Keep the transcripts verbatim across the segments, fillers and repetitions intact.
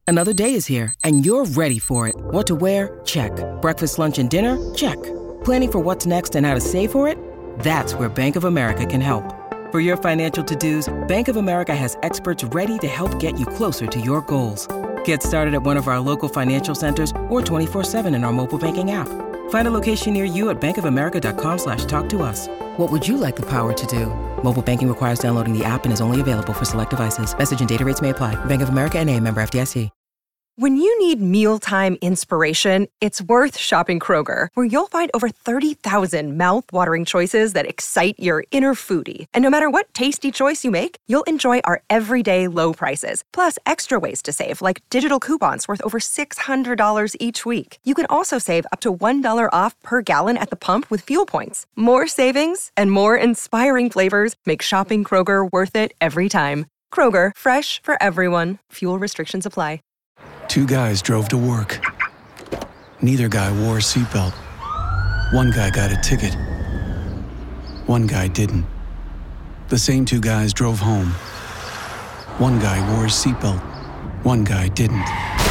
Another day is here, and you're ready for it. What to wear? Check. Breakfast, lunch, and dinner? Check. Planning for what's next and how to save for it? That's where Bank of America can help. For your financial to-dos, Bank of America has experts ready to help get you closer to your goals. Get started at one of our local financial centers or twenty-four seven in our mobile banking app. Find a location near you at bankofamerica.com slash talk to us. What would you like the power to do? Mobile banking requires downloading the app and is only available for select devices. Message and data rates may apply. Bank of America N A, member F D I C. When you need mealtime inspiration, it's worth shopping Kroger, where you'll find over thirty thousand mouth-watering choices that excite your inner foodie. And no matter what tasty choice you make, you'll enjoy our everyday low prices, plus extra ways to save, like digital coupons worth over six hundred dollars each week. You can also save up to one dollar off per gallon at the pump with fuel points. More savings and more inspiring flavors make shopping Kroger worth it every time. Kroger, fresh for everyone. Fuel restrictions apply. Two guys drove to work. Neither guy wore a seatbelt. One guy got a ticket. One guy didn't. The same two guys drove home. One guy wore his seatbelt. One guy didn't.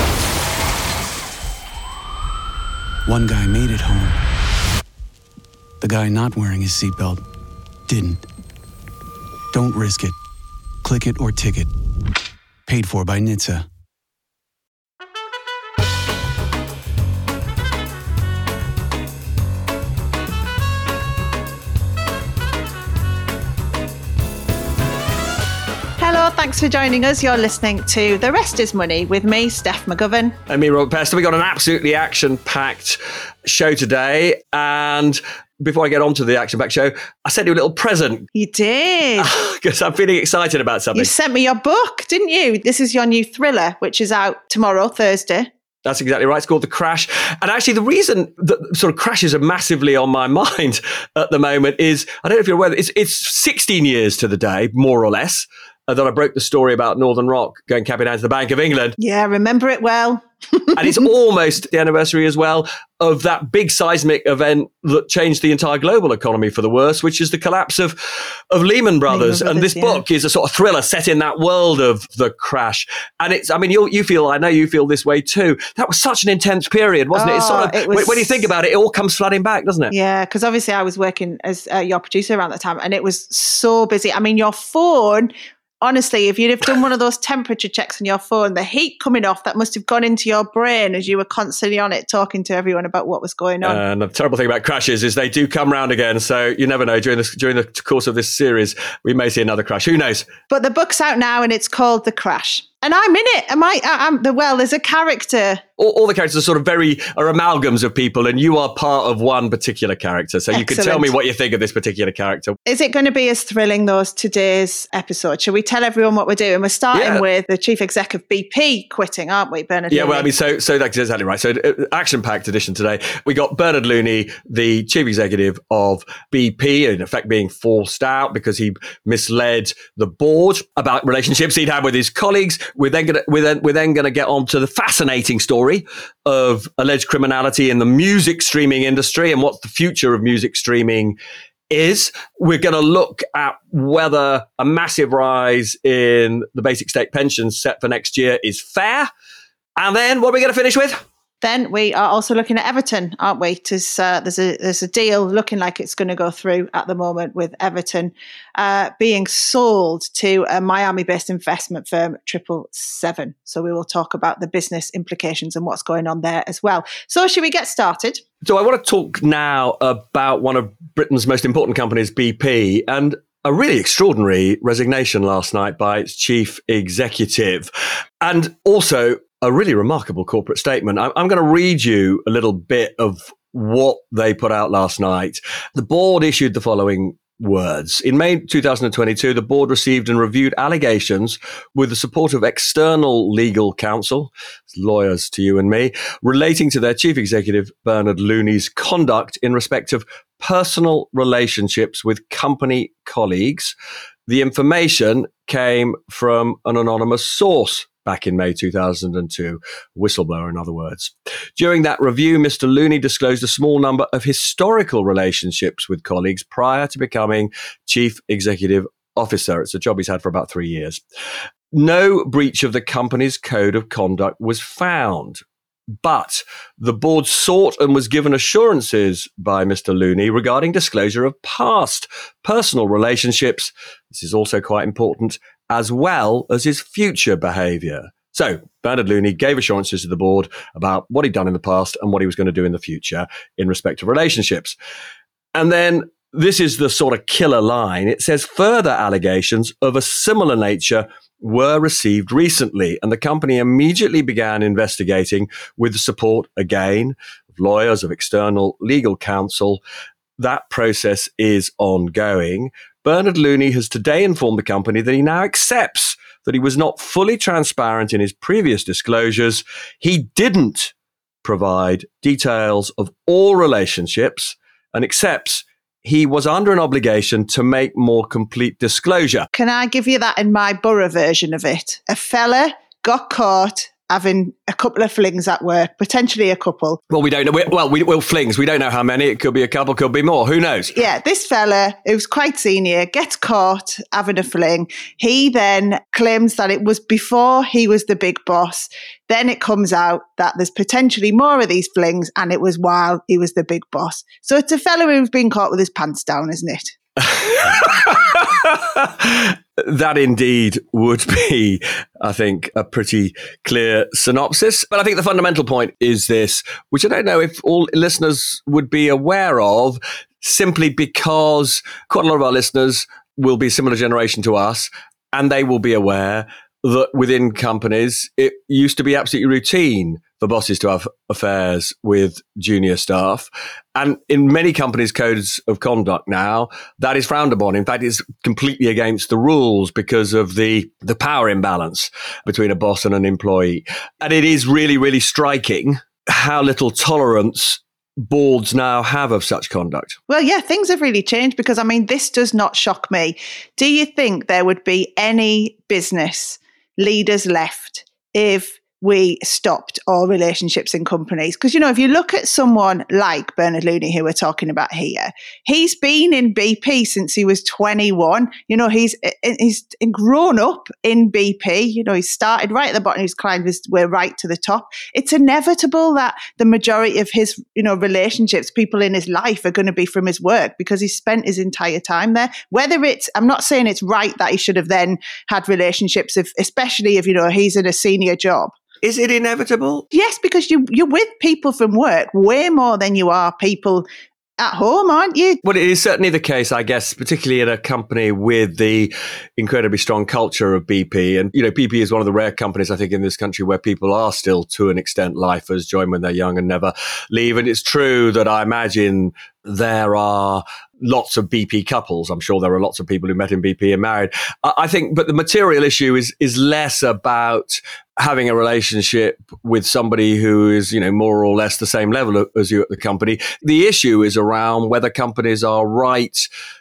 One guy made it home. The guy not wearing his seatbelt didn't. Don't risk it. Click it or ticket. Paid for by N H T S A. Hello, thanks for joining us. You're listening to The Rest is Money with me, Steph McGovern. And me, Robert Pester. We've got an absolutely action-packed show today. And before I get on to the action-packed show, I sent you a little present. You did. Because I'm feeling excited about something. You sent me your book, didn't you? This is your new thriller, which is out tomorrow, Thursday. That's exactly right. It's called The Crash. And actually, the reason that sort of crashes are massively on my mind at the moment is, I don't know if you're aware, it's, it's sixteen years to the day, more or less, uh, that I broke the story about Northern Rock going capping down to the Bank of England. Yeah, I remember it well. And it's almost the anniversary as well of that big seismic event that changed the entire global economy for the worse, which is the collapse of, of Lehman Brothers. Lehman and this Brothers, book is a sort of thriller set in that world of the crash. And it's, I mean, you you feel, I know you feel this way too. That was such an intense period, wasn't oh, it? It's sort of, it was, when you think about it, it all comes flooding back, doesn't it? Yeah, because obviously I was working as uh, your producer around that time, and it was so busy. I mean, your phone... Honestly, if you'd have done one of those temperature checks on your phone, the heat coming off, that must have gone into your brain as you were constantly on it, talking to everyone about what was going on. And the terrible thing about crashes is they do come round again. So you never know. During this, during the course of this series, we may see another crash. Who knows? But the book's out now, and it's called The Crash. And I'm in it. Am I? I'm the well. There's a character. All, all the characters are sort of very are amalgams of people, and you are part of one particular character. So you Excellent. can tell me what you think of this particular character. Is it going to be as thrilling though as today's episode? Shall we tell everyone what we're doing? We're starting Yeah. with the chief exec of B P quitting, aren't we, Bernard? Yeah, Looney? well, I mean, so so that's exactly right. So uh, action-packed edition today. We got Bernard Looney, the chief executive of B P, in effect being forced out because he misled the board about relationships he'd had with his colleagues. We're then going to we're then, we're then going to get on to the fascinating story of alleged criminality in the music streaming industry and what the future of music streaming is. We're going to look at whether a massive rise in the basic state pensions set for next year is fair. And then what are we going to finish with? Then we are also looking at Everton, aren't we? There's, uh, there's, a, there's a deal looking like it's going to go through at the moment with Everton uh, being sold to a Miami-based investment firm, Triple Seven. So we will talk about the business implications and what's going on there as well. So should we get started? So I want to talk now about one of Britain's most important companies, B P, and a really extraordinary resignation last night by its chief executive. And also a really remarkable corporate statement. I'm going to read you a little bit of what they put out last night. The board issued the following words. In May two thousand twenty-two, the board received and reviewed allegations with the support of external legal counsel, lawyers to you and me, relating to their chief executive, Bernard Looney's conduct in respect of personal relationships with company colleagues. The information came from an anonymous source back in May two thousand two, whistleblower in other words. During that review, Mister Looney disclosed a small number of historical relationships with colleagues prior to becoming chief executive officer. It's a job he's had for about three years. no breach of the company's code of conduct was found. But the board sought and was given assurances by Mister Looney regarding disclosure of past personal relationships. This is also quite important, as well as his future behaviour. So Bernard Looney gave assurances to the board about what he'd done in the past and what he was going to do in the future in respect of relationships. And then this is the sort of killer line. It says further allegations of a similar nature were received recently, and the company immediately began investigating with the support, again, of lawyers, of external legal counsel. That process is ongoing. Bernard Looney has today informed the company that he now accepts that he was not fully transparent in his previous disclosures. He didn't provide details of all relationships and accepts he was under an obligation to make more complete disclosure. Can I give you that in my Borough version of it? A fella got caught having a couple of flings at work, potentially a couple. Well, we don't know. Well, we, well, flings. We don't know how many. It could be a couple, could be more. Who knows? Yeah, this fella, who's quite senior, gets caught having a fling. He then claims that it was before he was the big boss. Then it comes out that there's potentially more of these flings, and it was while he was the big boss. So it's a fella who's been caught with his pants down, isn't it? That indeed would be, I think, a pretty clear synopsis. But I think the fundamental point is this, which I don't know if all listeners would be aware of, simply because quite a lot of our listeners will be a similar generation to us, and they will be aware that within companies, it used to be absolutely routine for bosses to have affairs with junior staff. And in many companies' codes of conduct now, that is frowned upon. In fact, it's completely against the rules because of the, the power imbalance between a boss and an employee. And it is really, really striking how little tolerance boards now have of such conduct. Well, yeah, things have really changed because, I mean, this does not shock me. Do you think there would be any business leaders left if we stopped all relationships in companies? Because, you know, if you look at someone like Bernard Looney, who we're talking about here, he's been in B P since he was twenty-one. You know, he's he's grown up in B P. You know, he started right at the bottom, he's climbed his way right to the top. It's inevitable that the majority of his, you know, relationships, people in his life are going to be from his work because he spent his entire time there. Whether it's, I'm not saying it's right that he should have then had relationships, if, especially if, you know, he's in a senior job. Is it inevitable? Yes, because you, you're with people from work way more than you are people at home, aren't you? Well, it is certainly the case, I guess, particularly in a company with the incredibly strong culture of B P. And, you know, B P is one of the rare companies, I think, in this country where people are still, to an extent, lifers, join when they're young and never leave. And it's true that I imagine there are lots of B P couples. I'm sure there are lots of people who met in B P and married. I think, but the material issue is is less about having a relationship with somebody who is, you know, more or less the same level as you at the company. The issue is around whether companies are right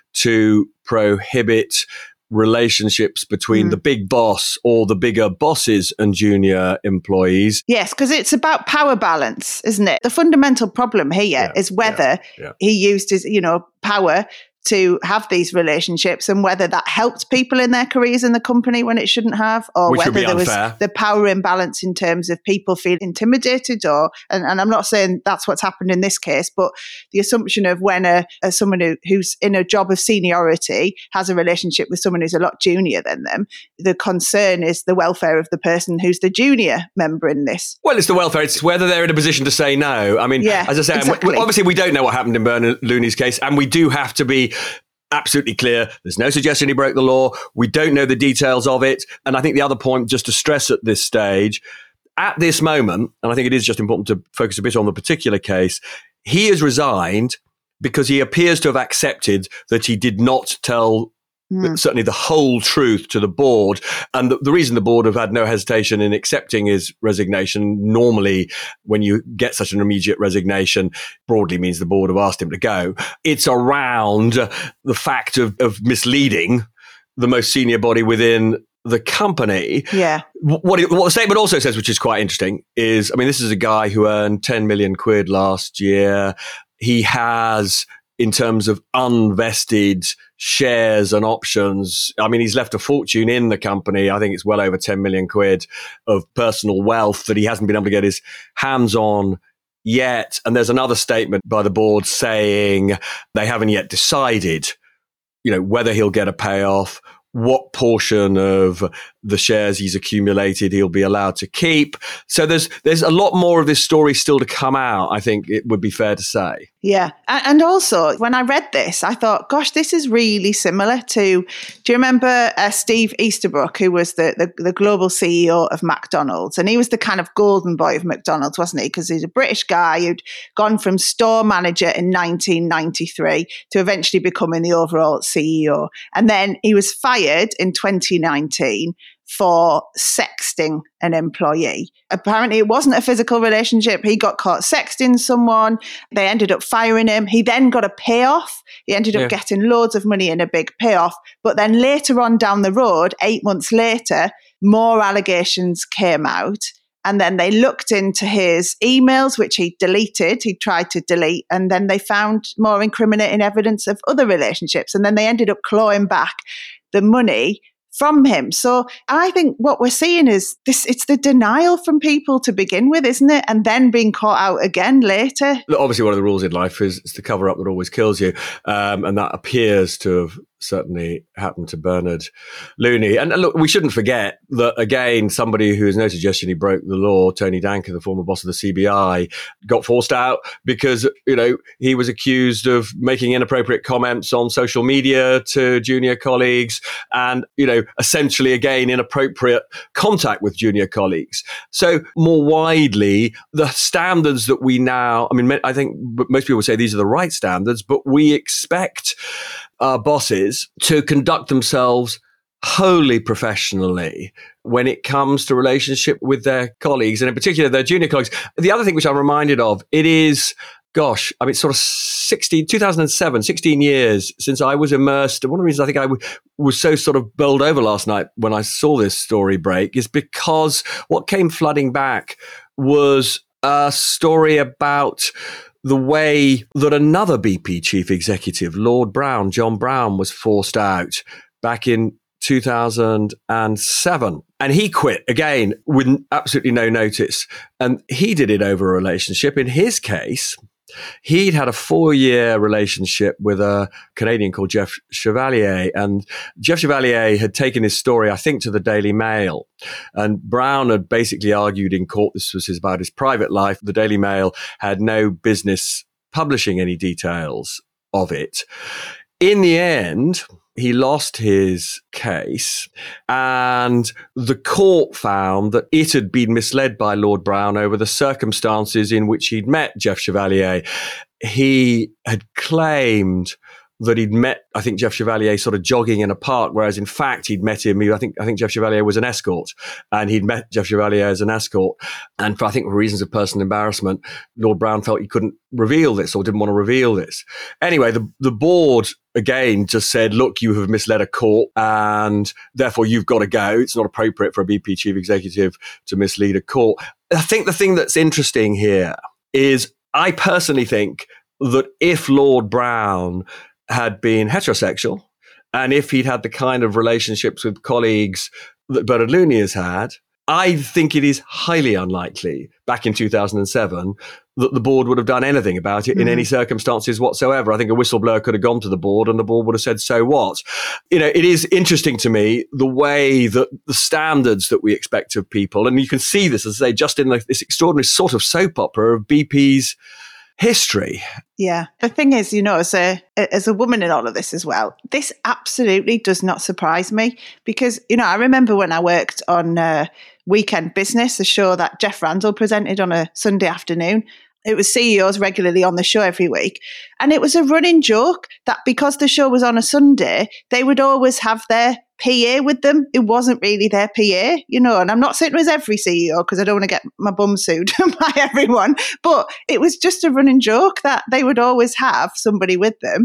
to prohibit relationships between mm. the big boss or the bigger bosses and junior employees. Yes, because it's about power balance, isn't it? The fundamental problem here yeah, is whether yeah, yeah. he used his, you know, power to have these relationships and whether that helped people in their careers in the company when it shouldn't have, or Which whether would be there unfair. was the power imbalance in terms of people feel intimidated or, and, and I'm not saying that's what's happened in this case, but the assumption of when a, a someone who, who's in a job of seniority has a relationship with someone who's a lot junior than them, the concern is the welfare of the person who's the junior member in this. Well, it's the welfare. It's whether they're in a position to say no. I mean, yeah, as I say, exactly. obviously we don't know what happened in Bernard Looney's case, and we do have to be absolutely clear. There's no suggestion he broke the law. We don't know the details of it. And I think the other point, just to stress at this stage, at this moment, and I think it is just important to focus a bit on the particular case, he has resigned because he appears to have accepted that he did not tell Mm. certainly the whole truth to the board. And the, the reason the board have had no hesitation in accepting his resignation, normally when you get such an immediate resignation, broadly means the board have asked him to go. It's around the fact of, of misleading the most senior body within the company. Yeah. What, it, what the statement also says, which is quite interesting, is, I mean, this is a guy who earned ten million quid last year. He has in terms of unvested shares and options. I mean, he's left a fortune in the company. I think it's well over ten million quid of personal wealth that he hasn't been able to get his hands on yet. And there's another statement by the board saying they haven't yet decided, you know, whether he'll get a payoff, what portion of the shares he's accumulated he'll be allowed to keep. So there's there's a lot more of this story still to come out, I think it would be fair to say. Yeah. And also, when I read this, I thought, gosh, this is really similar to, do you remember uh, Steve Easterbrook, who was the, the, the global C E O of McDonald's? And he was the kind of golden boy of McDonald's, wasn't he? Because he's a British guy who'd gone from store manager in nineteen ninety-three to eventually becoming the overall C E O. And then he was fired in twenty nineteen for sexting an employee. Apparently it wasn't a physical relationship. He got caught sexting someone. They ended up firing him. He then got a payoff. He ended up yeah. getting loads of money in a big payoff. But then later on down the road, eight months later, more allegations came out. And then they looked into his emails, which he deleted. He tried to delete. And then they found more incriminating evidence of other relationships. And then they ended up clawing back the money from him. So I think what we're seeing is this, it's the denial from people to begin with, isn't it? And then being caught out again later. Look, obviously, one of the rules in life is it's the cover up that always kills you. Um, and that appears to have certainly happened to Bernard Looney. And look, we shouldn't forget that, again, somebody who has no suggestion he broke the law, Tony Danker, the former boss of the C B I, got forced out because, you know, he was accused of making inappropriate comments on social media to junior colleagues and, you know, essentially, again, inappropriate contact with junior colleagues. So more widely, the standards that we now, I mean, I think most people say these are the right standards, but we expect our bosses to conduct themselves wholly professionally when it comes to relationship with their colleagues, and in particular their junior colleagues. The other thing which I'm reminded of, it is, gosh, I mean, sort of sixteen, two thousand seven, sixteen years since I was immersed. One of the reasons I think I w- was so sort of bowled over last night when I saw this story break is because what came flooding back was a story about the way that another B P chief executive, Lord Browne, John Browne, was forced out back in two thousand seven. And he quit again with absolutely no notice. And he did it over a relationship. In his case, he'd had a four-year relationship with a Canadian called Jeff Chevalier. And Jeff Chevalier had taken his story, I think, to the Daily Mail. And Browne had basically argued in court this was his, about his private life. The Daily Mail had no business publishing any details of it. In the end, he lost his case, and the court found that it had been misled by Lord Browne over the circumstances in which he'd met Jeff Chevalier. He had claimed that he'd met, I think, Jeff Chevalier sort of jogging in a park, whereas in fact he'd met him. I think I think Jeff Chevalier was an escort, and he'd met Jeff Chevalier as an escort. And for, I think, for reasons of personal embarrassment, Lord Browne felt he couldn't reveal this or didn't want to reveal this. Anyway, the, the board, again, just said, look, you have misled a court and therefore you've got to go. It's not appropriate for a B P chief executive to mislead a court. I think the thing that's interesting here is I personally think that if Lord Browne had been heterosexual, and if he'd had the kind of relationships with colleagues that Bernard Looney has had, I think it is highly unlikely back in two thousand seven that the board would have done anything about it mm-hmm. in any circumstances whatsoever. I think a whistleblower could have gone to the board and the board would have said, so what? You know, it is interesting to me the way that the standards that we expect of people, and you can see this, as I say, just in the, this extraordinary sort of soap opera of B P's history. Yeah. The thing is, you know, as a as a woman in all of this as well, this absolutely does not surprise me because, you know, I remember when I worked on uh, Weekend Business, a show that Jeff Randall presented on a Sunday afternoon. It was C E Os regularly on the show every week. And it was a running joke that because the show was on a Sunday, they would always have their P A with them. It wasn't really their P A, you know, and I'm not saying it was every C E O because I don't want to get my bum sued by everyone, but it was just a running joke that they would always have somebody with them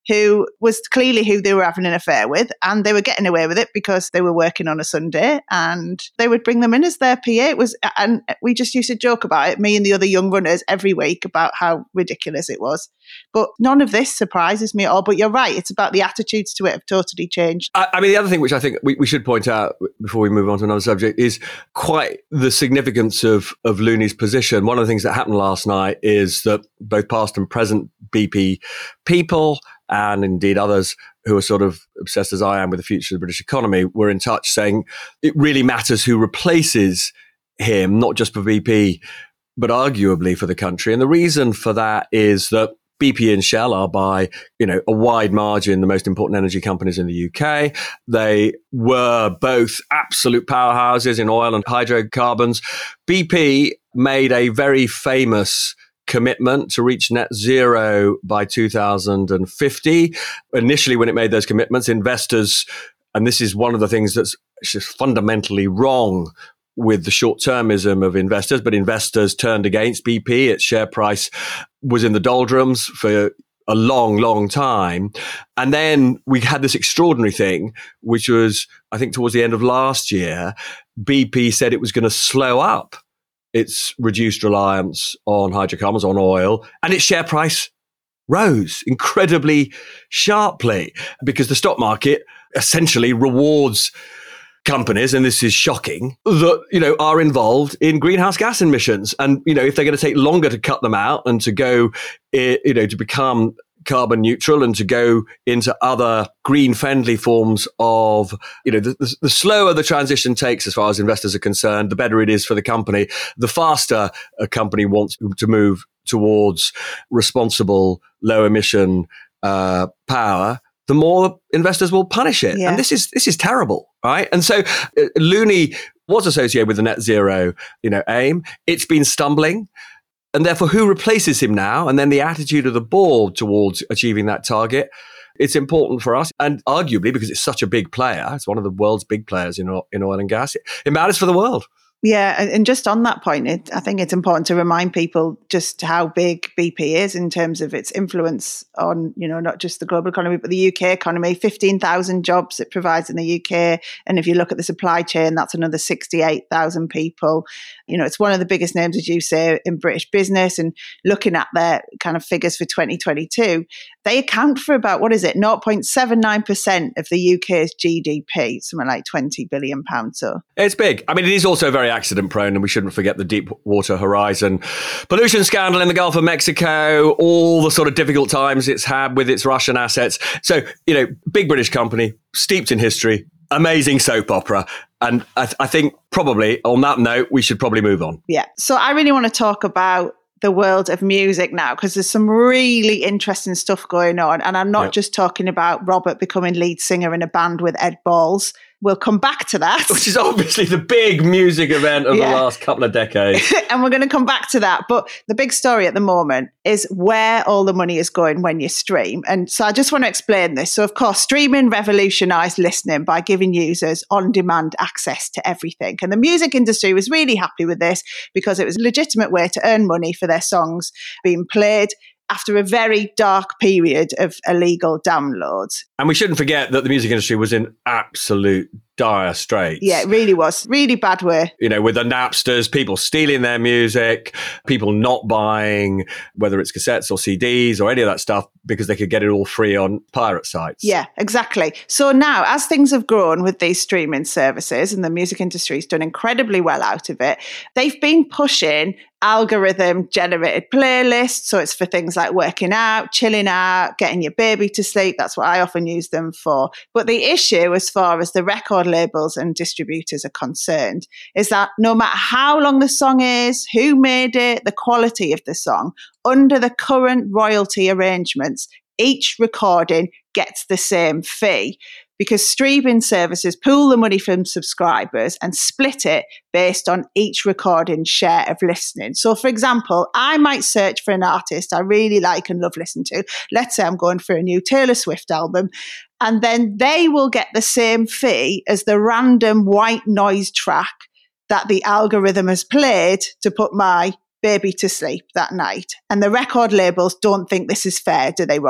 who was clearly who they were having an affair with, and they were getting away with it because they were working on a Sunday, and they would bring them in as their P A. It was, and we just used to joke about it, me and the other young runners, every week about how ridiculous it was. But none of this surprises me at all. But you're right, it's about the attitudes to it have totally changed. I, I mean, the other thing which I think we, we should point out before we move on to another subject is quite the significance of, of Looney's position. One of the things that happened last night is that both past and present B P people, and indeed others who are sort of obsessed as I am with the future of the British economy, were in touch saying it really matters who replaces him, not just for B P, but arguably for the country. And the reason for that is that B P and Shell are by, you know, a wide margin the most important energy companies in the U K. They were both absolute powerhouses in oil and hydrocarbons. B P made a very famous commitment to reach net zero by two thousand fifty. Initially, when it made those commitments, investors, and this is one of the things that's just fundamentally wrong with the short-termism of investors, but investors turned against B P. Its share price was in the doldrums for a long, long time. And then we had this extraordinary thing, which was, I think, towards the end of last year, B P said it was going to slow up its reduced reliance on hydrocarbons, on oil, and its share price rose incredibly sharply because the stock market essentially rewards companies, and this is shocking, that, you know, are involved in greenhouse gas emissions. And, you know, if they're going to take longer to cut them out and to go, you know, to become carbon neutral and to go into other green friendly forms of, you know, the, the, the slower the transition takes as far as investors are concerned, the better it is for the company. The faster a company wants to move towards responsible, low emission uh, power, the more investors will punish it. Yeah. And this is this is terrible, right? And so uh, Looney was associated with the net zero, you know, aim. It's been stumbling. And therefore, who replaces him now? And then the attitude of the board towards achieving that target. It's important for us. And arguably, because it's such a big player, it's one of the world's big players in, in oil and gas, it, it matters for the world. Yeah, and just on that point, it, I think it's important to remind people just how big B P is in terms of its influence on, you know, not just the global economy, but the U K economy. fifteen thousand jobs it provides in the U K. And if you look at the supply chain, that's another sixty-eight thousand people. You know, it's one of the biggest names, as you say, in British business. And looking at their kind of figures for twenty twenty-two, they account for about, what is it, zero point seven nine percent of the U K's G D P, something like twenty billion pounds. So it's big. I mean, it is also very accident prone, and we shouldn't forget the Deepwater Horizon pollution scandal in the Gulf of Mexico, all the sort of difficult times it's had with its Russian assets. So, you know, big British company, steeped in history, amazing soap opera. And I, th- I think probably on that note, we should probably move on. Yeah. So I really want to talk about the world of music now, because there's some really interesting stuff going on. And I'm not yep. just talking about Robert becoming lead singer in a band with Ed Balls. We'll come back to that. Which is obviously the big music event of yeah. the last couple of decades. And we're going to come back to that. But the big story at the moment is where all the money is going when you stream. And so I just want to explain this. So, of course, streaming revolutionized listening by giving users on-demand access to everything. And the music industry was really happy with this because it was a legitimate way to earn money for their songs being played after a very dark period of illegal downloads. And we shouldn't forget that the music industry was in absolute dire straits. Yeah, it really was. Really bad way. You know, with the Napsters, people stealing their music, people not buying, whether it's cassettes or C Ds or any of that stuff, because they could get it all free on pirate sites. Yeah, exactly. So now, as things have grown with these streaming services, and the music industry's done incredibly well out of it, they've been pushing algorithm generated playlists. So it's for things like working out, chilling out, getting your baby to sleep. That's what I often use them for. But the issue, as far as the record labels and distributors are concerned, is that no matter how long the song is, who made it, the quality of the song, under the current royalty arrangements, each recording gets the same fee, because streaming services pool the money from subscribers and split it based on each recording's share of listening. So, for example, I might search for an artist I really like and love listening to. Let's say I'm going for a new Taylor Swift album, and then they will get the same fee as the random white noise track that the algorithm has played to put my baby to sleep that night. And the record labels don't think this is fair, do they, Robert?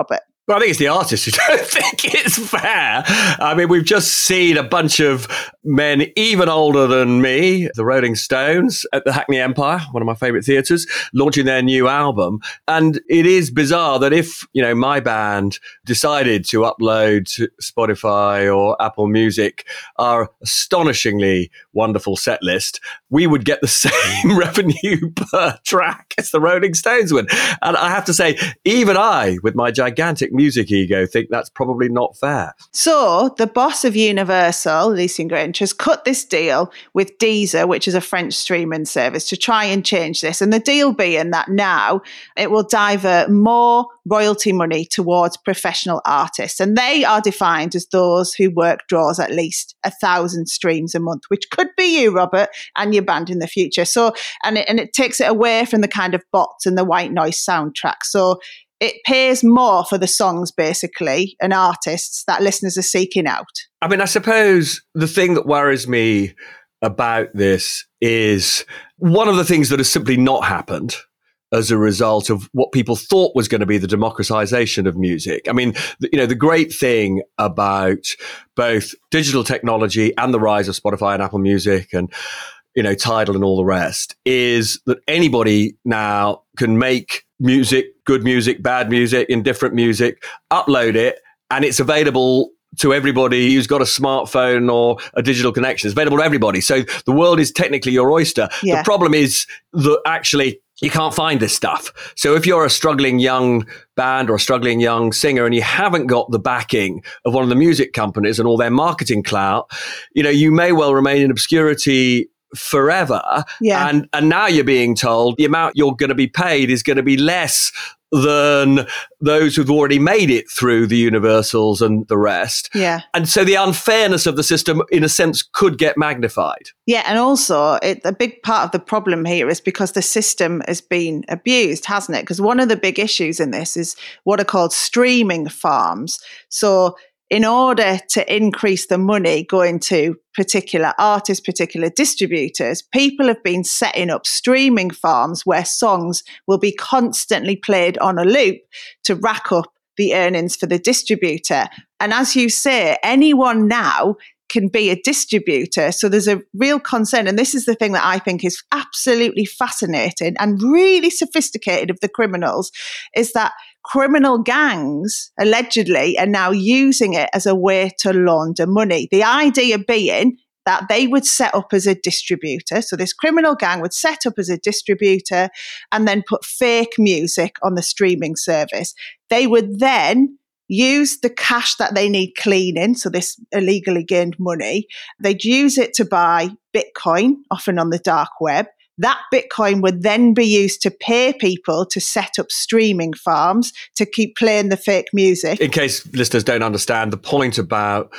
Well, I think it's the artists who don't think it's fair. I mean, we've just seen a bunch of men even older than me, the Rolling Stones, at the Hackney Empire, one of my favourite theatres, launching their new album. And it is bizarre that if, you know, my band decided to upload to Spotify or Apple Music our astonishingly wonderful set list, we would get the same revenue per track as the Rolling Stones would. And I have to say, even I, with my gigantic music ego, think that's probably not fair. So the boss of Universal, Lucian Grange, has cut this deal with Deezer, which is a French streaming service, to try and change this. And the deal being that now it will divert more royalty money towards professional artists. And they are defined as those whose work draws at least a thousand streams a month, which could be you, Robert, and your band in the future. So, and it, and it takes it away from the kind of bots and the white noise soundtrack. So it pays more for the songs, basically, and artists that listeners are seeking out. I mean, I suppose the thing that worries me about this is one of the things that has simply not happened as a result of what people thought was going to be the democratization of music. I mean, you know, the great thing about both digital technology and the rise of Spotify and Apple Music and, you know, Tidal and all the rest is that anybody now can make music, good music, bad music, indifferent music, upload it, and it's available to everybody who's got a smartphone or a digital connection. It's available to everybody. So the world is technically your oyster. Yeah. The problem is that actually you can't find this stuff. So if you're a struggling young band or a struggling young singer and you haven't got the backing of one of the music companies and all their marketing clout, you know, you may well remain in obscurity forever. Yeah. And and now you're being told the amount you're going to be paid is going to be less than those who've already made it through the Universals and the rest. Yeah. And so the unfairness of the system, in a sense, could get magnified. Yeah, and also it, a big part of the problem here is because the system has been abused, hasn't it? Because one of the big issues in this is what are called streaming farms. So in order to increase the money going to particular artists, particular distributors, people have been setting up streaming farms where songs will be constantly played on a loop to rack up the earnings for the distributor. And as you say, anyone now can be a distributor. So there's a real concern. And this is the thing that I think is absolutely fascinating and really sophisticated of the criminals, is that criminal gangs allegedly are now using it as a way to launder money. The idea being that they would set up as a distributor. So this criminal gang would set up as a distributor and then put fake music on the streaming service. They would then use the cash that they need cleaning, so this illegally gained money. They'd use it to buy Bitcoin, often on the dark web. That Bitcoin would then be used to pay people to set up streaming farms to keep playing the fake music. In case listeners don't understand, the point about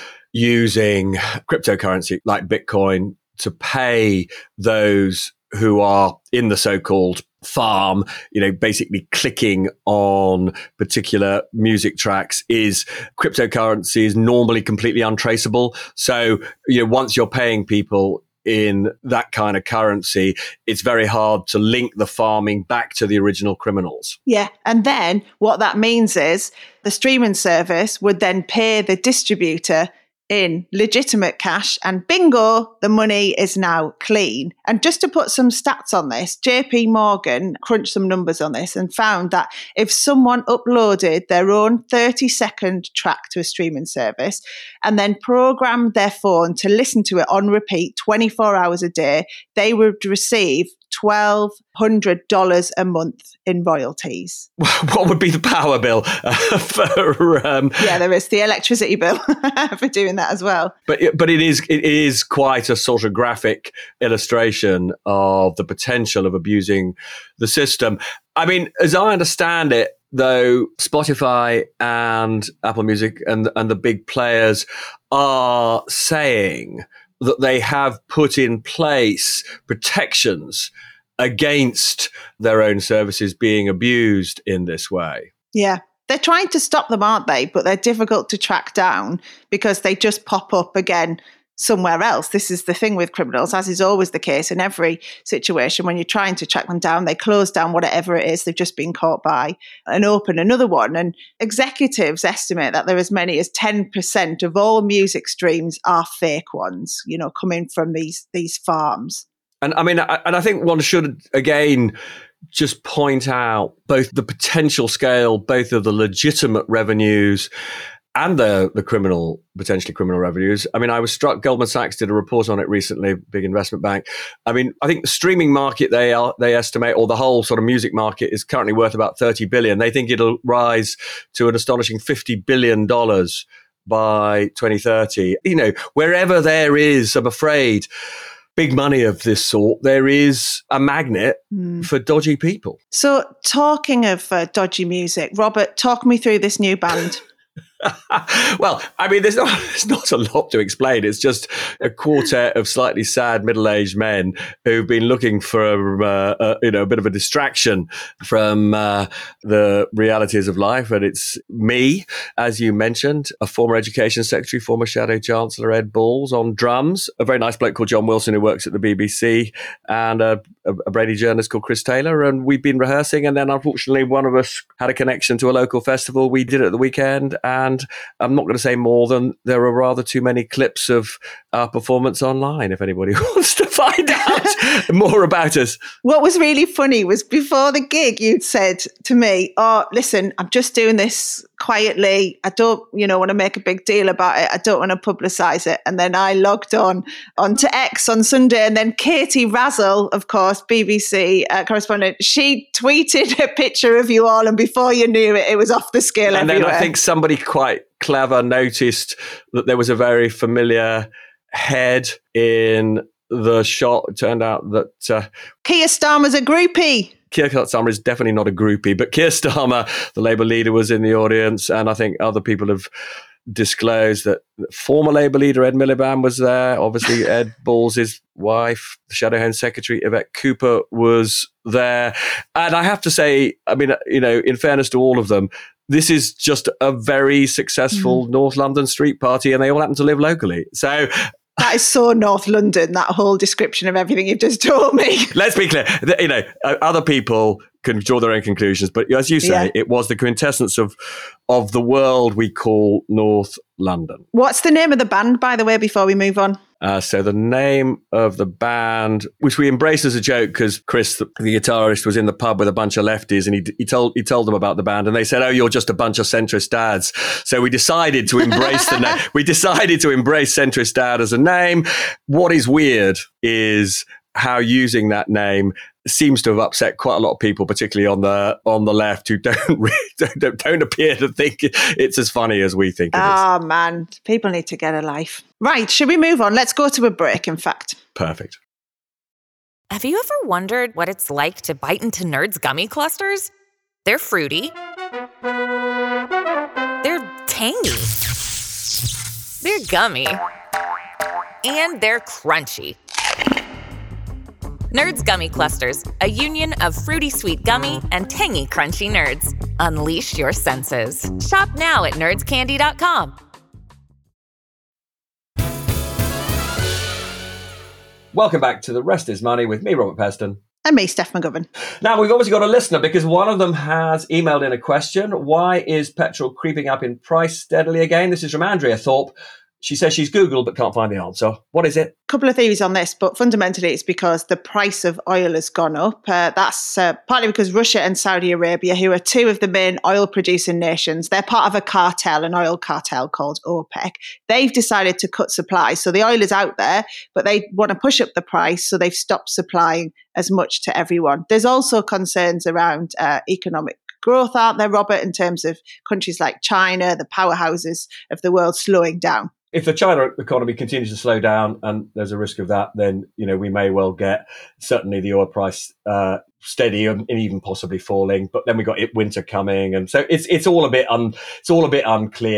using cryptocurrency like Bitcoin to pay those who are in the so-called farm, you know, basically clicking on particular music tracks, is cryptocurrency is normally completely untraceable. So, you know, once you're paying people in that kind of currency, it's very hard to link the farming back to the original criminals. Yeah. And then what that means is the streaming service would then pay the distributor in legitimate cash, and bingo, the money is now clean. And just to put some stats on this, J P Morgan crunched some numbers on this and found that if someone uploaded their own thirty second track to a streaming service and then programmed their phone to listen to it on repeat twenty-four hours a day, they would receive twelve hundred dollars a month in royalties. What would be the power bill uh, for? Um, yeah, there is the electricity bill for doing that as well. But but it is it is quite a sort of graphic illustration of the potential of abusing the system. I mean, as I understand it, though, Spotify and Apple Music and and the big players are saying that they have put in place protections against their own services being abused in this way. Yeah. They're trying to stop them, aren't they? But they're difficult to track down because they just pop up again somewhere else. This is the thing with criminals, as is always the case in every situation. When you're trying to track them down, they close down whatever it is they've just been caught by and open another one. And executives estimate that there are as many as ten percent of all music streams are fake ones, you know, coming from these these farms. And I mean, I, and I think one should, again, just point out both the potential scale, both of the legitimate revenues and the, the criminal, potentially criminal revenues. I mean, I was struck, Goldman Sachs did a report on it recently, big investment bank. I mean, I think the streaming market, they are, they estimate, or the whole sort of music market is currently worth about thirty billion. They think it'll rise to an astonishing fifty billion dollars by twenty thirty. You know, wherever there is, I'm afraid, big money of this sort, there is a magnet mm. for dodgy people. So talking of uh, dodgy music, Robert, talk me through this new band. Well, I mean, there's not, there's not a lot to explain. It's just a quartet of slightly sad middle-aged men who've been looking for, uh, uh, you know, a bit of a distraction from uh, the realities of life. And it's me, as you mentioned, a former education secretary, former Shadow Chancellor Ed Balls on drums, a very nice bloke called John Wilson who works at the B B C, and a, a, a Brady journalist called Chris Taylor. And we've been rehearsing. And then, unfortunately, one of us had a connection to a local festival. We did it at the weekend. And And I'm not going to say more than there are rather too many clips of our performance online if anybody wants to find out more about us. What was really funny was before the gig, you'd said to me, oh, listen, I'm just doing this quietly. I don't, you know, want to make a big deal about it. I don't want to publicise it. And then I logged on onto X on Sunday, and then Katie Razzle, of course, B B C uh, correspondent, she tweeted a picture of you all, and before you knew it, it was off the scale and everywhere. Then I think somebody quite clever noticed that there was a very familiar head in the shot. It turned out that uh, Keir Starmer's a groupie. Keir Starmer is definitely not a groupie, but Keir Starmer, the Labour leader, was in the audience, and I think other people have disclosed that former Labour leader Ed Miliband was there. Obviously, Ed Balls' wife, the Shadow Home Secretary Yvette Cooper, was there. And I have to say, I mean, you know, in fairness to all of them, this is just a very successful mm. North London street party, and they all happen to live locally. So that is so North London, that whole description of everything you've just told me. Let's be clear. You know, other people can draw their own conclusions, but as you say, yeah. it was the quintessence of of the world we call North London. What's the name of the band, by the way, before we move on? Uh, so the name of the band, which we embraced as a joke, because Chris, the, the guitarist, was in the pub with a bunch of lefties, and he he told he told them about the band, and they said, "Oh, you're just a bunch of centrist dads." So we decided to embrace the name. We decided to embrace centrist dad as a name. What is weird is how using that name seems to have upset quite a lot of people, particularly on the on the left, who don't really, don't, don't appear to think it's as funny as we think it oh, is. Oh man, people need to get a life. Right, should we move on? Let's go to a break, in fact. Perfect. Have you ever wondered what it's like to bite into Nerds gummy clusters? They're fruity. They're tangy. They're gummy. And they're crunchy. Nerds Gummy Clusters, a union of fruity sweet gummy and tangy crunchy nerds. Unleash your senses. Shop now at nerds candy dot com. Welcome back to The Rest is Money with me, Robert Peston. And me, Steph McGovern. Now, we've obviously got a listener because one of them has emailed in a question. Why is petrol creeping up in price steadily again? This is from Andrea Thorpe. She says she's Googled but can't find the answer. What is it? A couple of theories on this, but fundamentally it's because the price of oil has gone up. Uh, that's uh, partly because Russia and Saudi Arabia, who are two of the main oil-producing nations, they're part of a cartel, an oil cartel called OPEC. They've decided to cut supply. So the oil is out there, but they want to push up the price, so they've stopped supplying as much to everyone. There's also concerns around uh, economic growth, aren't there, Robert, in terms of countries like China, the powerhouses of the world slowing down? If the China economy continues to slow down, and there's a risk of that, then, you know, we may well get certainly the oil price uh, steady and even possibly falling. But then we got winter coming, and so it's it's all a bit un, it's all a bit unclear.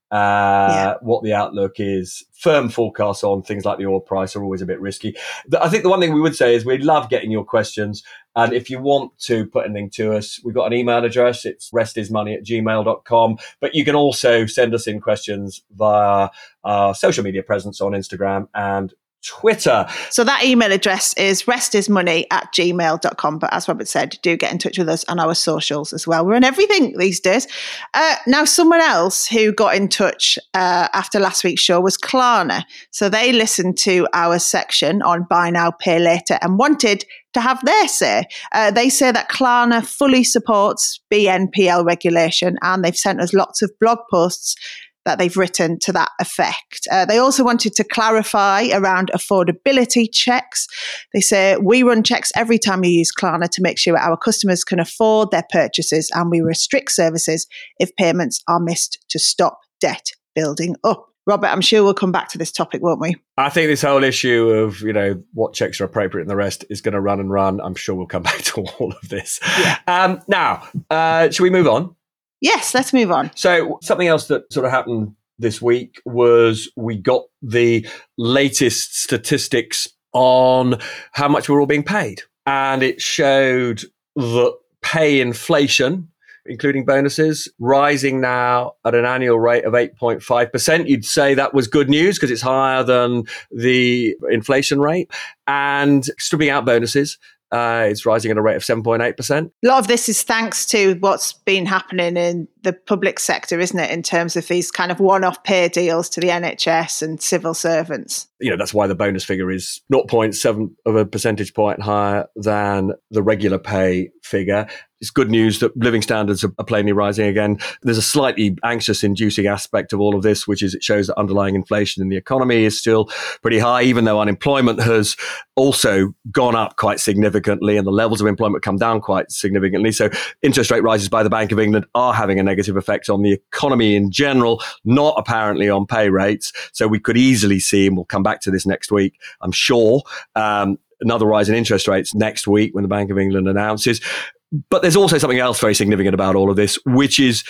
uh, yeah. what the outlook is. Firm forecasts on things like the oil price are always a bit risky. I think the one thing we would say is we love getting your questions. And if you want to put anything to us, we've got an email address. It's restismoney at gmail dot com. But you can also send us in questions via our social media presence on Instagram and Twitter. So that email address is restismoney at gmail dot com. But as Robert said, do get in touch with us on our socials as well. We're on everything these days. Uh, now, someone else who got in touch uh, after last week's show was Klarna. So they listened to our section on Buy Now, Pay Later and wanted to have their say. Uh, they say that Klarna fully supports B N P L regulation, and they've sent us lots of blog posts that they've written to that effect. Uh, they also wanted to clarify around affordability checks. They say, we run checks every time we use Klarna to make sure our customers can afford their purchases, and we restrict services if payments are missed to stop debt building up. Robert, I'm sure we'll come back to this topic, won't we? I think this whole issue of, you know, what checks are appropriate and the rest is going to run and run. I'm sure we'll come back to all of this. Yeah. Um, now, uh, should we move on? Yes, let's move on. So something else that sort of happened this week was we got the latest statistics on how much we're all being paid. And it showed that pay inflation, including bonuses, rising now at an annual rate of eight point five percent. You'd say that was good news because it's higher than the inflation rate. And stripping out bonuses, Uh, it's rising at a rate of seven point eight percent. A lot of this is thanks to what's been happening in the public sector, isn't it, in terms of these kind of one-off pay deals to the N H S and civil servants. You know, that's why the bonus figure is zero point seven of a percentage point higher than the regular pay figure. It's good news that living standards are plainly rising again. There's a slightly anxious-inducing aspect of all of this, which is it shows that underlying inflation in the economy is still pretty high, even though unemployment has also gone up quite significantly and the levels of employment come down quite significantly. So interest rate rises by the Bank of England are having a negative effect on the economy in general, not apparently on pay rates. So we could easily see, and we'll come back to this next week, I'm sure, um, another rise in interest rates next week when the Bank of England announces. But there's also something else very significant about all of this, which is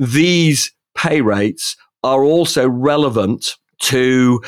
these pay rates are also relevant to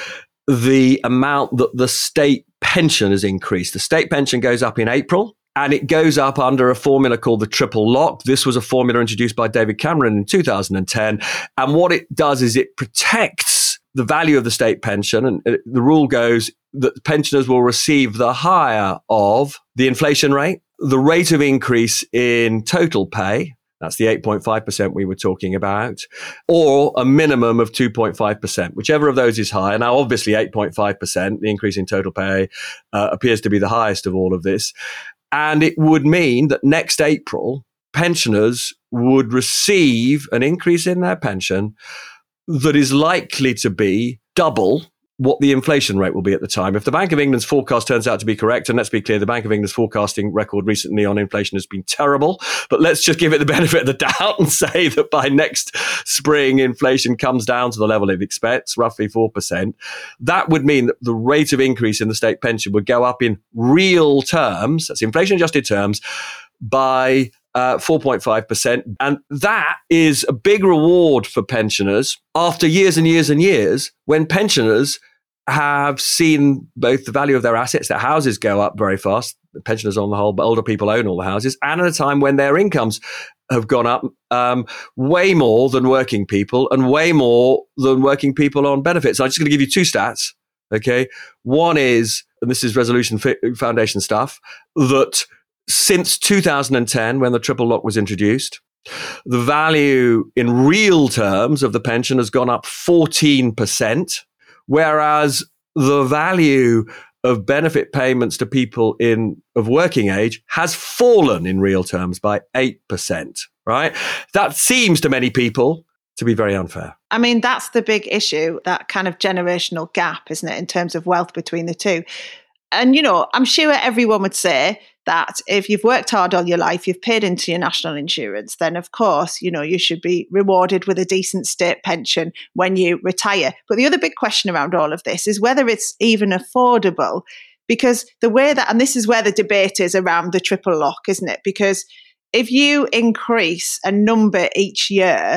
the amount that the state pension has increased. The state pension goes up in April, and it goes up under a formula called the triple lock. This was a formula introduced by David Cameron in two thousand ten. And what it does is it protects the value of the state pension. And it, the rule goes that pensioners will receive the higher of the inflation rate, the rate of increase in total pay, that's the eight point five percent we were talking about, or a minimum of two point five percent, whichever of those is higher. Now, obviously, eight point five percent, the increase in total pay, uh, appears to be the highest of all of this. And it would mean that next April, pensioners would receive an increase in their pension that is likely to be double what the inflation rate will be at the time. If the Bank of England's forecast turns out to be correct, and let's be clear, the Bank of England's forecasting record recently on inflation has been terrible, but let's just give it the benefit of the doubt and say that by next spring, inflation comes down to the level it expects, roughly four percent. That would mean that the rate of increase in the state pension would go up in real terms, that's inflation-adjusted terms, by uh, four point five percent. And that is a big reward for pensioners after years and years and years when pensioners have seen both the value of their assets, their houses go up very fast. The pensioners on the whole, but older people own all the houses, and at a time when their incomes have gone up um, way more than working people and way more than working people on benefits. I'm just going to give you two stats. Okay. One is, and this is Resolution Foundation stuff, that since two thousand ten, when the triple lock was introduced, the value in real terms of the pension has gone up fourteen percent. Whereas the value of benefit payments to people in of working age has fallen in real terms by eight percent, right? That seems to many people to be very unfair. I mean, that's the big issue, that kind of generational gap, isn't it, in terms of wealth between the two. And, you know, I'm sure everyone would say that if you've worked hard all your life, you've paid into your national insurance, then of course, you know, you should be rewarded with a decent state pension when you retire. But the other big question around all of this is whether it's even affordable, because the way that, and this is where the debate is around the triple lock, isn't it? Because if you increase a number each year,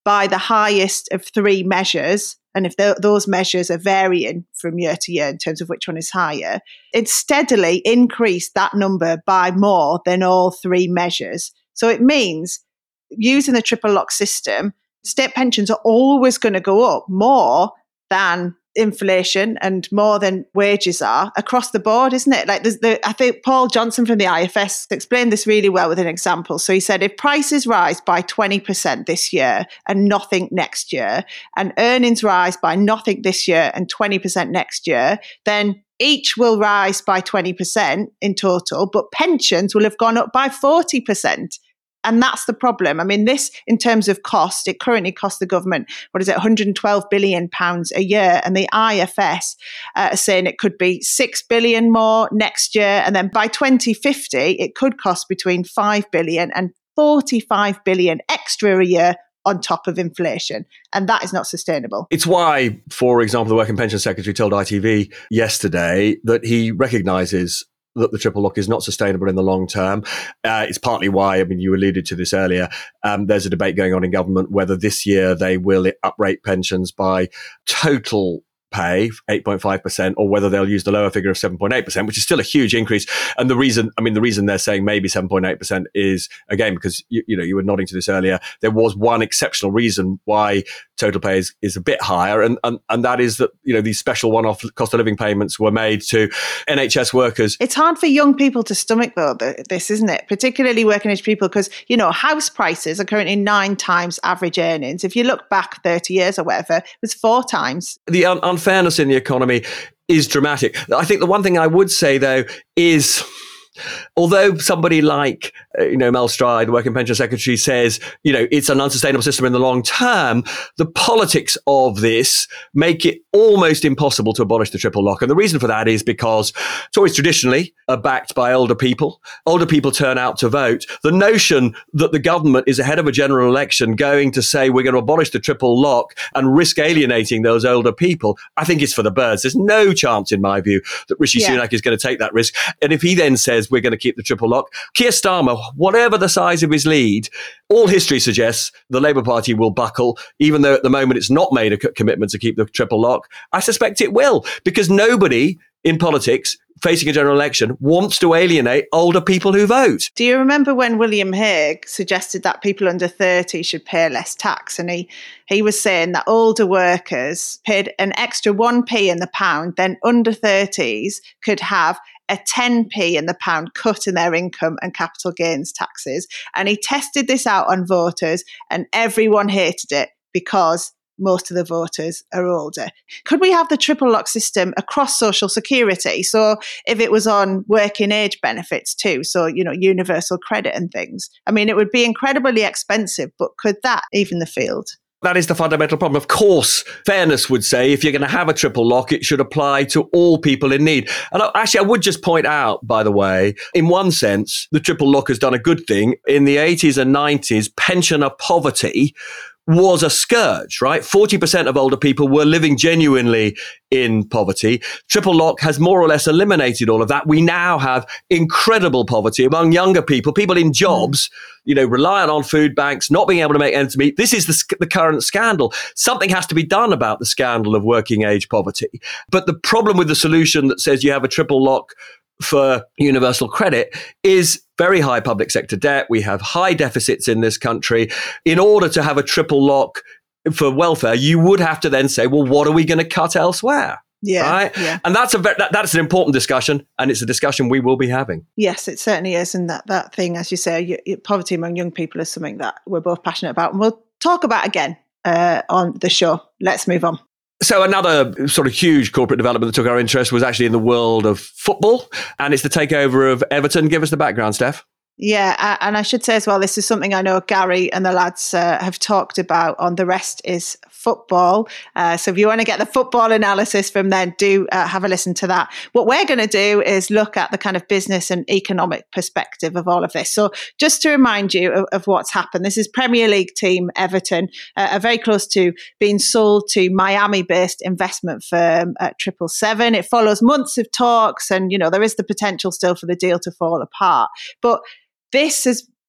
by the highest of three measures, and if th- those measures are varying from year to year in terms of which one is higher, it steadily increased that number by more than all three measures. So it means using the triple lock system, state pensions are always going to go up more than inflation and more than wages are across the board, isn't it? Like there's the, I think Paul Johnson from the I F S explained this really well with an example. So he said, if prices rise by twenty percent this year and nothing next year, and earnings rise by nothing this year and twenty percent next year, then each will rise by twenty percent in total, but pensions will have gone up by forty percent. And that's the problem. I mean, this, in terms of cost, it currently costs the government, what is it, one hundred twelve billion pounds a year. And the I F S uh, are saying it could be six billion more next year. And then by twenty fifty, it could cost between five billion and forty-five billion extra a year on top of inflation. And that is not sustainable. It's why, for example, the Work and Pension Secretary told I T V yesterday that he recognises that the triple lock is not sustainable in the long term. Uh, it's partly why, I mean, you alluded to this earlier, um, there's a debate going on in government whether this year they will uprate pensions by total pay, eight point five percent, or whether they'll use the lower figure of seven point eight percent, which is still a huge increase. And the reason, I mean, the reason they're saying maybe seven point eight percent is, again, because, you, you know, you were nodding to this earlier, there was one exceptional reason why total pay is, is a bit higher. And, and, and that is that, you know, these special one-off cost of living payments were made to N H S workers. It's hard for young people to stomach, though, this, isn't it? Particularly working age people, because, you know, house prices are currently nine times average earnings. If you look back thirty years or whatever, it was four times. The un- unfairness in the economy is dramatic. I think the one thing I would say, though, is although somebody like, uh, you know, Mel Stride, the Work and Pension Secretary, says, you know, it's an unsustainable system in the long term, the politics of this make it almost impossible to abolish the triple lock. And the reason for that is because Tories traditionally are backed by older people. Older people turn out to vote. The notion that the government is ahead of a general election going to say we're going to abolish the triple lock and risk alienating those older people, I think it's for the birds. There's no chance, in my view, that Rishi yeah. Sunak is going to take that risk. And if he then says we're going to keep the triple lock, Keir Starmer, whatever the size of his lead, all history suggests the Labour Party will buckle, even though at the moment it's not made a commitment to keep the triple lock. I suspect it will, because nobody in politics facing a general election wants to alienate older people who vote. Do you remember when William Hague suggested that people under thirty should pay less tax? And he, he was saying that older workers paid an extra one p in the pound, then under thirties could have a ten p in the pound cut in their income and capital gains taxes. And he tested this out on voters and everyone hated it because most of the voters are older. Could we have the triple lock system across social security? So if it was on working age benefits too, so, you know, universal credit and things, I mean, it would be incredibly expensive, but could that even the field? That is the fundamental problem. Of course, fairness would say if you're going to have a triple lock, it should apply to all people in need. And actually, I would just point out, by the way, in one sense, the triple lock has done a good thing. In the eighties and nineties, pensioner poverty was a scourge, right? forty percent of older people were living genuinely in poverty. Triple lock has more or less eliminated all of that. We now have incredible poverty among younger people, people in jobs, you know, reliant on food banks, not being able to make ends meet. This is the, the current scandal. Something has to be done about the scandal of working age poverty. But the problem with the solution that says you have a triple lock for universal credit is very high public sector debt. We have high deficits in this country. In order to have a triple lock for welfare, you would have to then say, well, what are we going to cut elsewhere? Yeah, right? yeah. And that's a that, that's an important discussion, and it's a discussion we will be having. Yes, it certainly is. And that, that thing, as you say, you, you, poverty among young people is something that we're both passionate about. And we'll talk about again uh, on the show. Let's move on. So another sort of huge corporate development that took our interest was actually in the world of football, and it's the takeover of Everton. Give us the background, Steph. Yeah, and I should say as well, this is something I know Gary and the lads uh, have talked about on The Rest is Football. Uh, so if you want to get the football analysis from then, do uh, have a listen to that. What we're going to do is look at the kind of business and economic perspective of all of this. So just to remind you of, of what's happened, this is Premier League team Everton, uh, are very close to being sold to Miami-based investment firm at Triple Seven. It follows months of talks and, you know, there is the potential still for the deal to fall apart. But this has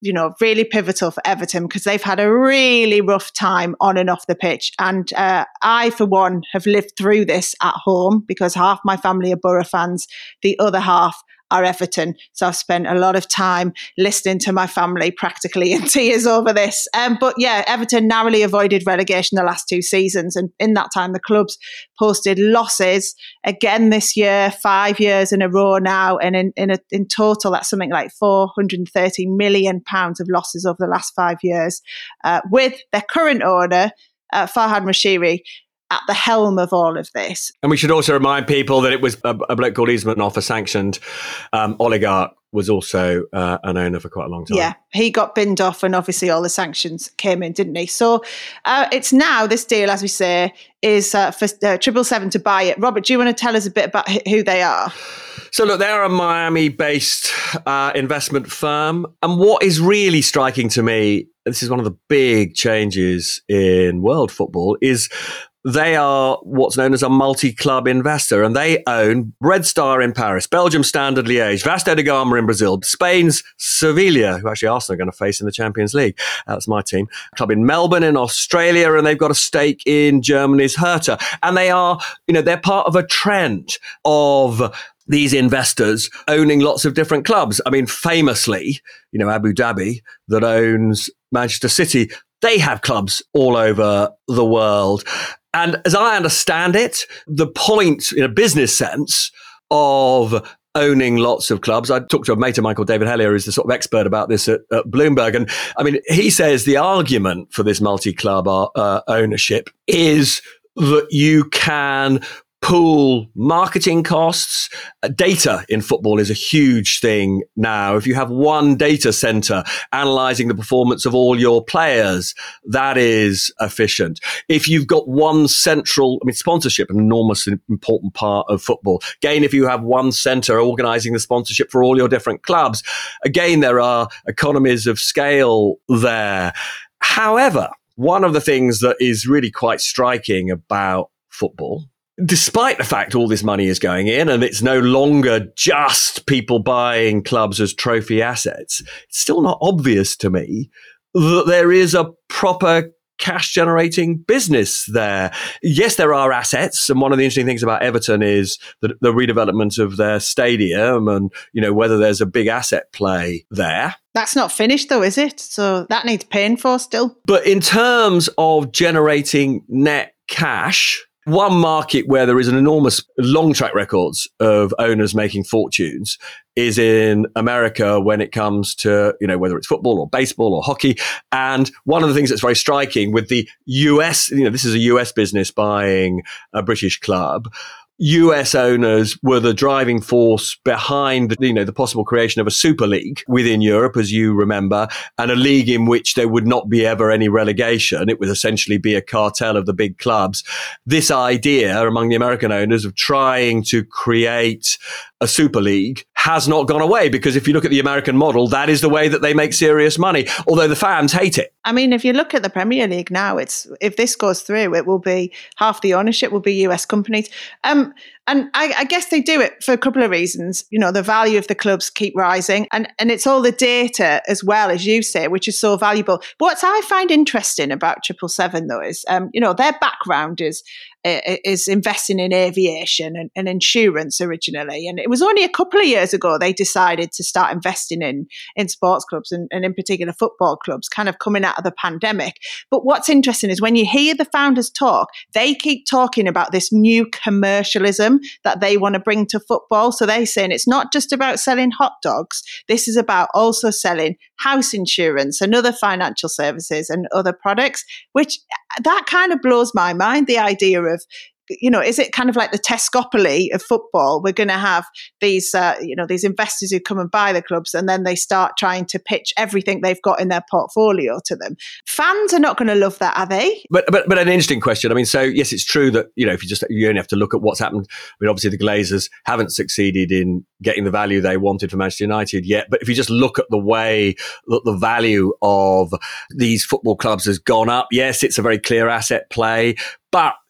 you know, really pivotal for Everton because they've had a really rough time on and off the pitch. And uh, I, for one, have lived through this at home because half my family are Borough fans, the other half are Everton. So I've spent a lot of time listening to my family practically in tears over this. Um, but yeah, Everton narrowly avoided relegation the last two seasons. And in that time, the club's posted losses again this year, five years in a row now. And in, in, a, in total, that's something like four hundred thirty million pounds of losses over the last five years, uh, with their current owner, uh, Farhad Moshiri, at the helm of all of this. And we should also remind people that it was a, a bloke called Ismail, a sanctioned um, oligarch, was also uh, an owner for quite a long time. Yeah, he got binned off and obviously all the sanctions came in, didn't he? So uh, it's now, this deal, as we say, is uh, for uh, triple seven to buy it. Robert, do you want to tell us a bit about who they are? So look, they're a Miami-based uh, investment firm. And what is really striking to me, this is one of the big changes in world football, is they are what's known as a multi-club investor, and they own Red Star in Paris, Belgium's Standard Liège, Vasco da Gama in Brazil, Spain's Sevilla, who actually Arsenal are going to face in the Champions League. That's my team. Club in Melbourne in Australia, and they've got a stake in Germany's Hertha. And they are, you know, they're part of a trend of these investors owning lots of different clubs. I mean, famously, you know, Abu Dhabi, that owns Manchester City, they have clubs all over the world. And as I understand it, the point in a business sense of owning lots of clubs, I talked to a mate of mine called David Hellier, who's the sort of expert about this at, at Bloomberg. And I mean, he says the argument for this multi-club uh, ownership is that you can pool marketing costs. Uh, data in football is a huge thing now. If you have one data center analyzing the performance of all your players, that is efficient. If you've got one central, I mean, sponsorship, an enormous important part of football. Again, if you have one center organizing the sponsorship for all your different clubs, again, there are economies of scale there. However, one of the things that is really quite striking about football, despite the fact all this money is going in and it's no longer just people buying clubs as trophy assets, it's still not obvious to me that there is a proper cash generating business there. Yes, there are assets. And one of the interesting things about Everton is the, the redevelopment of their stadium and, you know, whether there's a big asset play there. That's not finished though, is it? So that needs paying for still. But in terms of generating net cash, one market where there is an enormous long track records of owners making fortunes is in America when it comes to, you know, whether it's football or baseball or hockey. And one of the things that's very striking with the U S, you know, this is a U S business buying a British club. U S owners were the driving force behind, you know, the possible creation of a super league within Europe, as you remember, and a league in which there would not be ever any relegation. It would essentially be a cartel of the big clubs. This idea among the American owners of trying to create a super league has not gone away, because if you look at the American model, that is the way that they make serious money, although the fans hate it. I mean, if you look at the Premier League now, it's if this goes through, it will be half the ownership will be U S companies. Um, and I, I guess they do it for a couple of reasons. You know, the value of the clubs keep rising, and, and it's all the data as well, as you say, which is so valuable. But what I find interesting about triple seven, though, is, um, you know, their background is is investing in aviation and, and insurance originally. And it was only a couple of years ago they decided to start investing in, in sports clubs and, and in particular football clubs, kind of coming out of the pandemic. But what's interesting is when you hear the founders talk, they keep talking about this new commercialism that they want to bring to football. So they're saying it's not just about selling hot dogs. This is about also selling house insurance and other financial services and other products, which that kind of blows my mind, the idea of, you know, is it kind of like the Tescopoly of football? We're going to have these, uh, you know, these investors who come and buy the clubs, and then they start trying to pitch everything they've got in their portfolio to them. Fans are not going to love that, are they? But but but an interesting question. I mean, so yes, it's true that, you know, if you just you only have to look at what's happened. I mean, obviously the Glazers haven't succeeded in getting the value they wanted for Manchester United yet. But if you just look at the way that the value of these football clubs has gone up, yes, it's a very clear asset play. But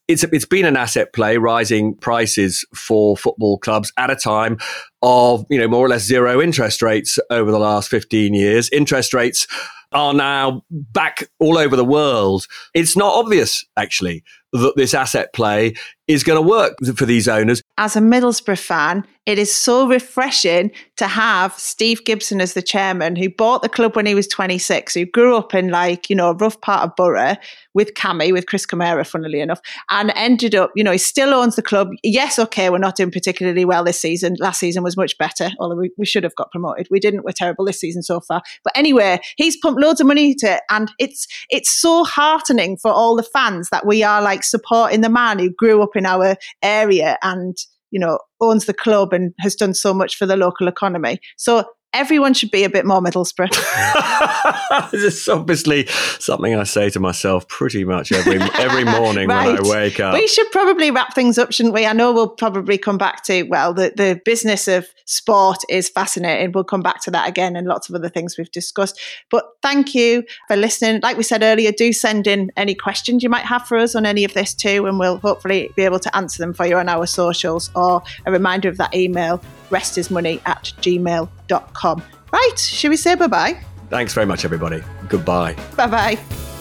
it's it's been an asset play, rising prices for football clubs at a time of, you know, more or less zero interest rates over the last fifteen years. Interest rates are now back all over the world. It's not obvious, actually, that this asset play is going to work for these owners. As a Middlesbrough fan, it is so refreshing to have Steve Gibson as the chairman, who bought the club when he was twenty-six, who grew up in, like, you know, a rough part of Borough with Cammy, with Chris Camara, funnily enough, and ended up, you know, he still owns the club. Yes, okay, we're not doing particularly well this season. Last season was much better, although we, we should have got promoted. We didn't. We're terrible this season so far. But anyway, he's pumped loads of money into it, and it's it's so heartening for all the fans that we are, like, supporting the man who grew up in our area and, you know, owns the club and has done so much for the local economy. So everyone should be a bit more Middlesbrough. This is obviously something I say to myself pretty much every every morning right. when I wake up. We should probably wrap things up, shouldn't we? I know we'll probably come back to, well, the, the business of sport is fascinating. We'll come back to that again and lots of other things we've discussed. But thank you for listening. Like we said earlier, do send in any questions you might have for us on any of this too, and we'll hopefully be able to answer them for you on our socials, or a reminder of that email, restismoney at gmail dot com. Right, should we say bye-bye? Thanks very much, everybody. Goodbye. Bye-bye.